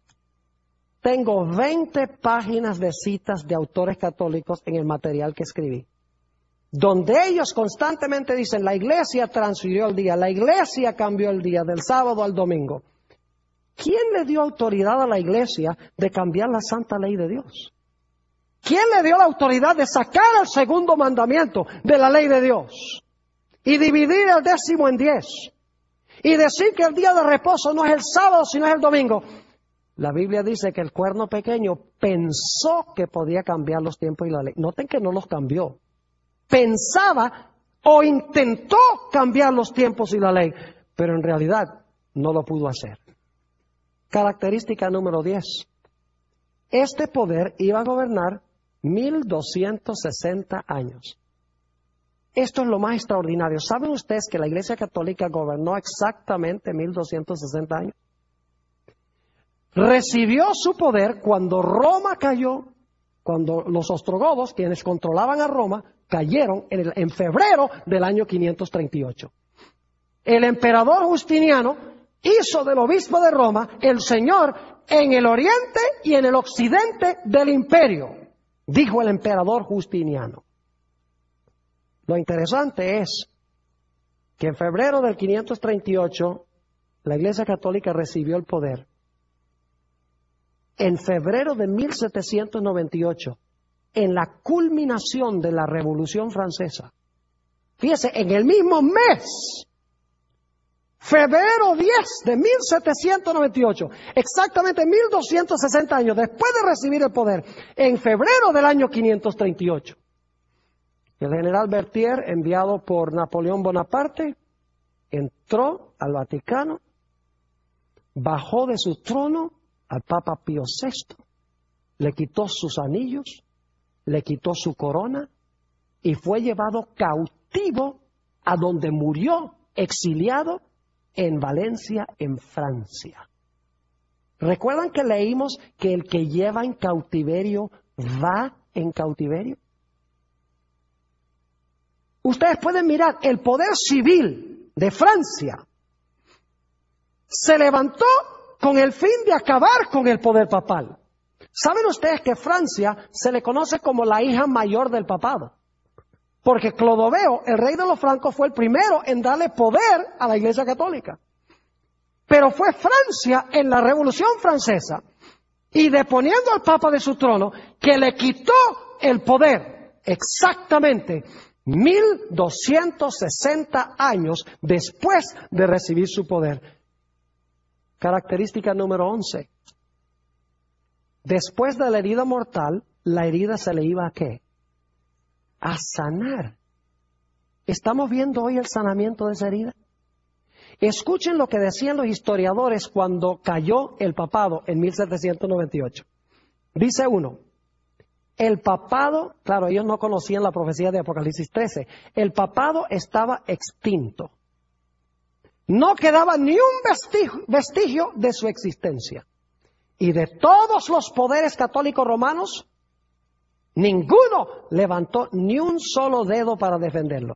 Tengo veinte páginas de citas de autores católicos en el material que escribí, donde ellos constantemente dicen, la Iglesia transfirió el día, la Iglesia cambió el día del sábado al domingo. ¿Quién le dio autoridad a la Iglesia de cambiar la santa ley de Dios? ¿Quién le dio la autoridad de sacar el segundo mandamiento de la ley de Dios y dividir el décimo en diez y decir que el día de reposo no es el sábado sino es el domingo? La Biblia dice que el cuerno pequeño pensó que podía cambiar los tiempos y la ley. Noten que no los cambió. Pensaba o intentó cambiar los tiempos y la ley, pero en realidad no lo pudo hacer. Característica número diez. Este poder iba a gobernar mil doscientos sesenta años. Esto es lo más extraordinario. ¿Saben ustedes que la Iglesia Católica gobernó exactamente mil doscientos sesenta años? Recibió su poder cuando Roma cayó, cuando los ostrogodos, quienes controlaban a Roma, cayeron en, el, en febrero del año quinientos treinta y ocho. El emperador Justiniano hizo del obispo de Roma el señor en el oriente y en el occidente del imperio, dijo el emperador Justiniano. Lo interesante es que en febrero del quinientos treinta y ocho la Iglesia Católica recibió el poder. En febrero de mil setecientos noventa y ocho, en la culminación de la Revolución Francesa, fíjese, en el mismo mes, febrero diez de mil setecientos noventa y ocho, exactamente mil doscientos sesenta años después de recibir el poder, en febrero del año quinientos treinta y ocho, el general Berthier, enviado por Napoleón Bonaparte, entró al Vaticano, bajó de su trono al Papa Pío sexto, le quitó sus anillos, le quitó su corona y fue llevado cautivo a donde murió, exiliado en Valencia, en Francia. ¿Recuerdan que leímos que el que lleva en cautiverio va en cautiverio? Ustedes pueden mirar, el poder civil de Francia se levantó con el fin de acabar con el poder papal. ¿Saben ustedes que Francia se le conoce como la hija mayor del papado? Porque Clodoveo, el rey de los francos, fue el primero en darle poder a la Iglesia Católica. Pero fue Francia en la Revolución Francesa, y deponiendo al Papa de su trono, que le quitó el poder exactamente mil doscientos sesenta años después de recibir su poder. Característica número once. Después de la herida mortal, la herida se le iba a ¿qué? A sanar. ¿Estamos viendo hoy el sanamiento de esa herida? Escuchen lo que decían los historiadores cuando cayó el papado en mil setecientos noventa y ocho. Dice uno, el papado, claro, ellos no conocían la profecía de Apocalipsis trece, el papado estaba extinto. No quedaba ni un vestigio, vestigio de su existencia. Y de todos los poderes católicos romanos, ninguno levantó ni un solo dedo para defenderlo.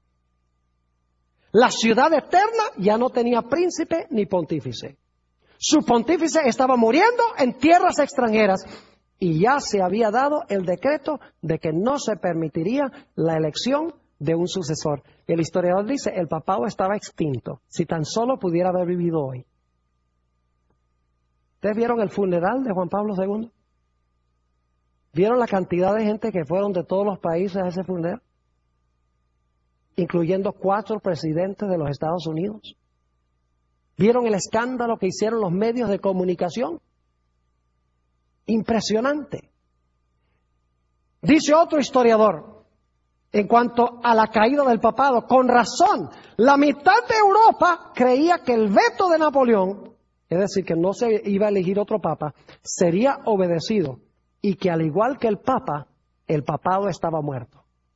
La ciudad eterna ya no tenía príncipe ni pontífice. Su pontífice estaba muriendo en tierras extranjeras y ya se había dado el decreto de que no se permitiría la elección de un sucesor. El historiador dice, el papado estaba extinto, si tan solo pudiera haber vivido hoy. ¿Ustedes vieron el funeral de Juan Pablo segundo? ¿Vieron la cantidad de gente que fueron de todos los países a ese funeral? Incluyendo cuatro presidentes de los Estados Unidos. ¿Vieron el escándalo que hicieron los medios de comunicación? Impresionante. Dice otro historiador, en cuanto a la caída del papado, con razón, la mitad de Europa creía que el veto de Napoleón, es decir, que no se iba a elegir otro papa, sería obedecido y que al igual que el papa, el papado estaba muerto.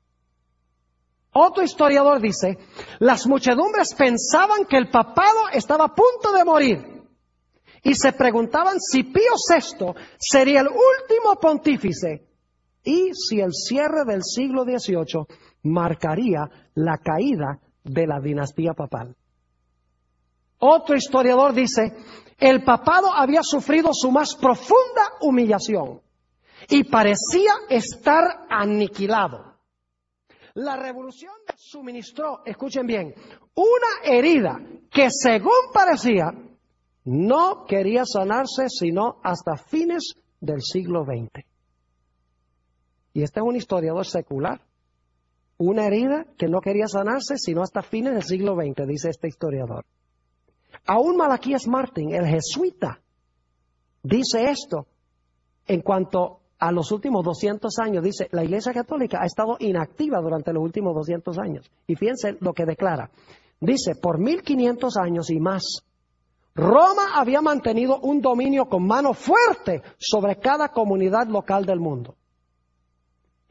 Otro historiador dice, las muchedumbres pensaban que el papado estaba a punto de morir y se preguntaban si Pío sexto sería el último pontífice y si el cierre del siglo dieciocho marcaría la caída de la dinastía papal. Otro historiador dice, el papado había sufrido su más profunda humillación y parecía estar aniquilado. La revolución suministró, escuchen bien, una herida que según parecía no quería sanarse sino hasta fines del siglo veinte. Y este es un historiador secular. Una herida que no quería sanarse sino hasta fines del siglo veinte, dice este historiador. Aún Malaquías Martín, el jesuita, dice esto en cuanto a los últimos doscientos años. Dice, la Iglesia Católica ha estado inactiva durante los últimos doscientos años. Y fíjense lo que declara. Dice, por mil quinientos años y más, Roma había mantenido un dominio con mano fuerte sobre cada comunidad local del mundo.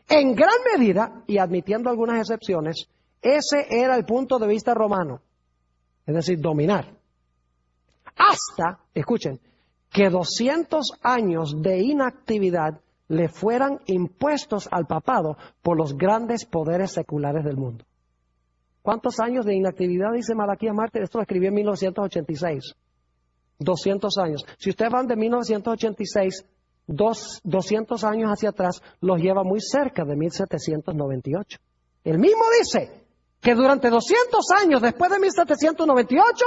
En gran medida, y admitiendo algunas excepciones, ese era el punto de vista romano, es decir, dominar. Hasta, escuchen, que doscientos años de inactividad le fueran impuestos al papado por los grandes poderes seculares del mundo. ¿Cuántos años de inactividad dice Malaquías Mártir? Esto lo escribió en mil novecientos ochenta y seis. doscientos años. Si ustedes van de mil novecientos ochenta y seis, dos, doscientos años hacia atrás, los lleva muy cerca de mil setecientos noventa y ocho. El mismo dice que durante doscientos años después de mil setecientos noventa y ocho,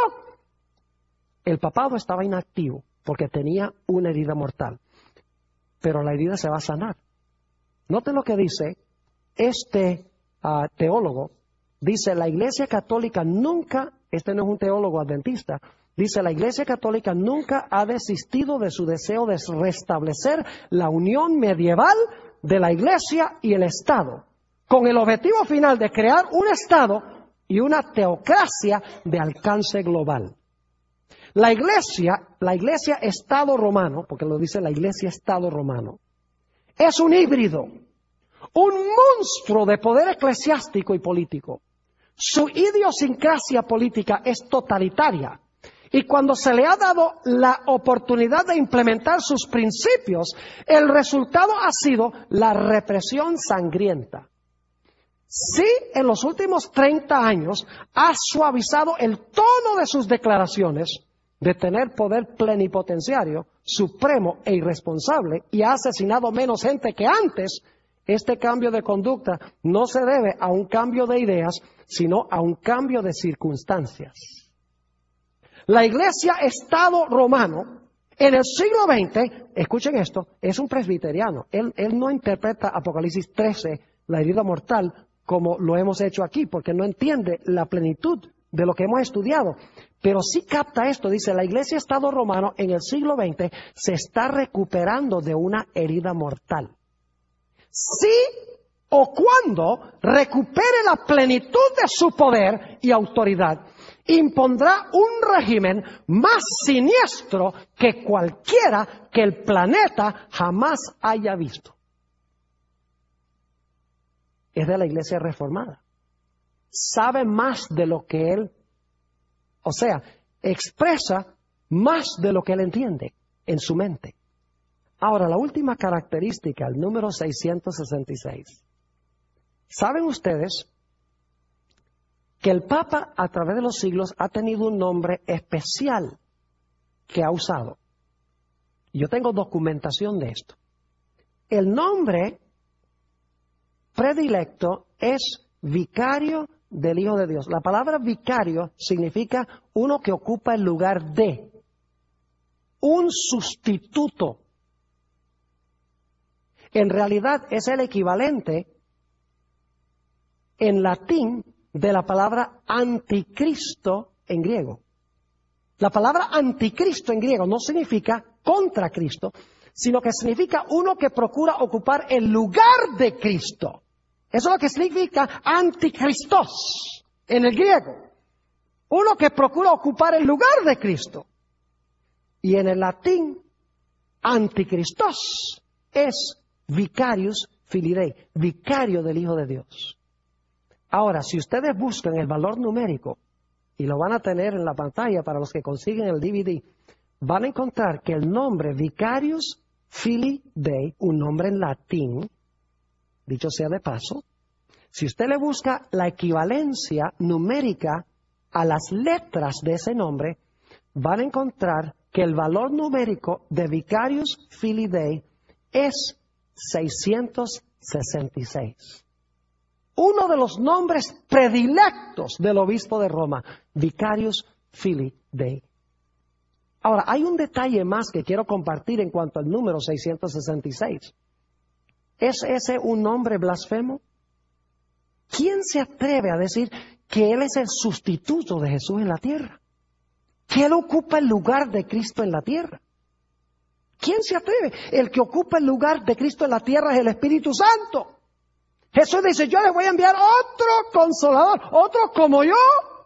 el papado estaba inactivo porque tenía una herida mortal. Pero la herida se va a sanar. Noten lo que dice este uh, teólogo. Dice, la Iglesia Católica nunca, este no es un teólogo adventista, dice, la Iglesia Católica nunca ha desistido de su deseo de restablecer la unión medieval de la Iglesia y el Estado, con el objetivo final de crear un Estado y una teocracia de alcance global. La Iglesia, la Iglesia Estado romano, porque lo dice la Iglesia Estado romano, es un híbrido, un monstruo de poder eclesiástico y político. Su idiosincrasia política es totalitaria. Y cuando se le ha dado la oportunidad de implementar sus principios, el resultado ha sido la represión sangrienta. Sí, en los últimos treinta años ha suavizado el tono de sus declaraciones de tener poder plenipotenciario, supremo e irresponsable, y ha asesinado menos gente que antes. Este cambio de conducta no se debe a un cambio de ideas, sino a un cambio de circunstancias. La Iglesia Estado romano, en el siglo veinte, escuchen esto, es un presbiteriano. Él, él no interpreta Apocalipsis trece, la herida mortal, como lo hemos hecho aquí, porque no entiende la plenitud de lo que hemos estudiado. Pero sí capta esto, dice, la Iglesia Estado romano en el siglo veinte se está recuperando de una herida mortal. Si o cuando recupere la plenitud de su poder y autoridad, impondrá un régimen más siniestro que cualquiera que el planeta jamás haya visto. Es de la Iglesia Reformada. Sabe más de lo que él, o sea, expresa más de lo que él entiende en su mente. Ahora, la última característica, el número seiscientos sesenta y seis. ¿Saben ustedes que el Papa a través de los siglos ha tenido un nombre especial que ha usado? Yo tengo documentación de esto. El nombre predilecto es vicario del Hijo de Dios. La palabra vicario significa uno que ocupa el lugar de, un sustituto. En realidad es el equivalente en latín de la palabra anticristo en griego. La palabra anticristo en griego no significa contra Cristo, sino que significa uno que procura ocupar el lugar de Cristo. Eso es lo que significa anticristos en el griego. Uno que procura ocupar el lugar de Cristo. Y en el latín, anticristos es vicarius filii Dei, vicario del Hijo de Dios. Ahora, si ustedes buscan el valor numérico, y lo van a tener en la pantalla para los que consiguen el D V D, van a encontrar que el nombre vicarius filii Dei, un nombre en latín, dicho sea de paso, si usted le busca la equivalencia numérica a las letras de ese nombre, van a encontrar que el valor numérico de vicarius filii Dei es seiscientos sesenta y seis. Uno de los nombres predilectos del obispo de Roma, vicarius filii Dei. Ahora, hay un detalle más que quiero compartir en cuanto al número seiscientos sesenta y seis. ¿Es ese un nombre blasfemo? ¿Quién se atreve a decir que Él es el sustituto de Jesús en la tierra? Que Él ocupa el lugar de Cristo en la tierra. ¿Quién se atreve? El que ocupa el lugar de Cristo en la tierra es el Espíritu Santo. Jesús dice, yo le voy a enviar otro consolador, otro como yo.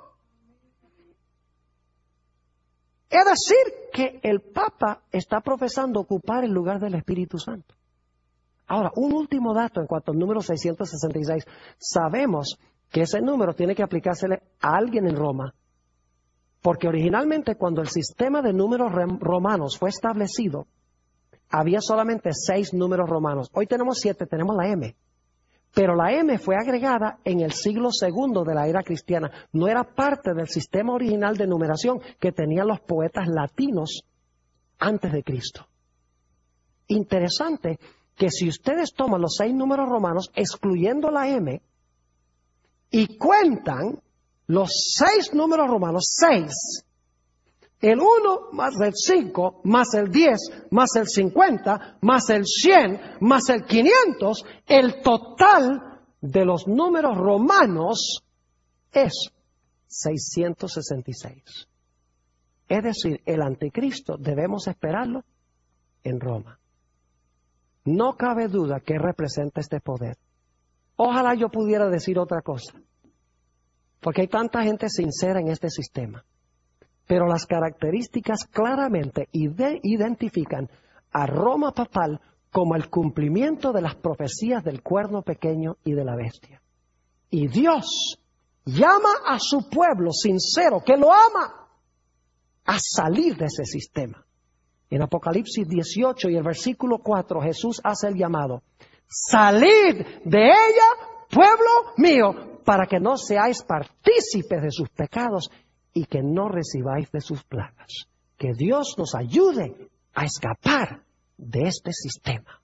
Es decir, que el Papa está profesando ocupar el lugar del Espíritu Santo. Ahora, un último dato en cuanto al número seiscientos sesenta y seis. Sabemos que ese número tiene que aplicársele a alguien en Roma, porque originalmente cuando el sistema de números romanos fue establecido, había solamente seis números romanos. Hoy tenemos siete, tenemos la M. Pero la M fue agregada en el siglo segundo de la era cristiana. No era parte del sistema original de numeración que tenían los poetas latinos antes de Cristo. Interesante que si ustedes toman los seis números romanos, excluyendo la M, y cuentan los seis números romanos, seis, el uno más el cinco, más el diez, más el cincuenta, más el cien, más el quinientos, el total de los números romanos es seiscientos sesenta y seis. Es decir, el anticristo debemos esperarlo en Roma. No cabe duda que representa este poder. Ojalá yo pudiera decir otra cosa, porque hay tanta gente sincera en este sistema. Pero las características claramente ide- identifican a Roma papal como el cumplimiento de las profecías del cuerno pequeño y de la bestia. Y Dios llama a su pueblo sincero, que lo ama, a salir de ese sistema. En Apocalipsis dieciocho y el versículo cuatro, Jesús hace el llamado: salid de ella, pueblo mío, para que no seáis partícipes de sus pecados y que no recibáis de sus plagas. Que Dios nos ayude a escapar de este sistema.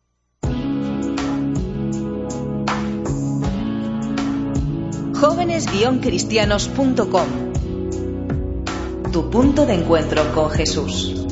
jóvenes guion cristianos punto com. Tu punto de encuentro con Jesús.